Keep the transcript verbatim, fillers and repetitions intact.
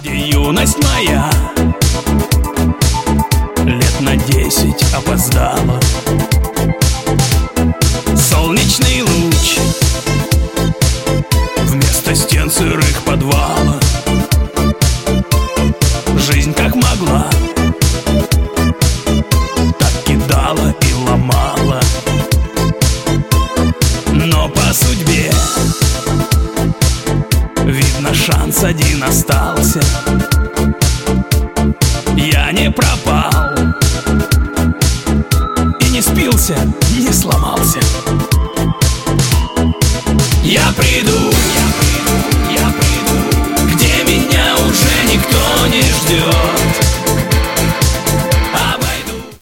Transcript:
Где юность моя лет на десять опоздала. Солнечный луч вместо стен сырых подвала. Жизнь как могла так кидала и ломала. Но по судьбе видно, шанс один остался. Я не пропал и не спился, не сломался. Я приду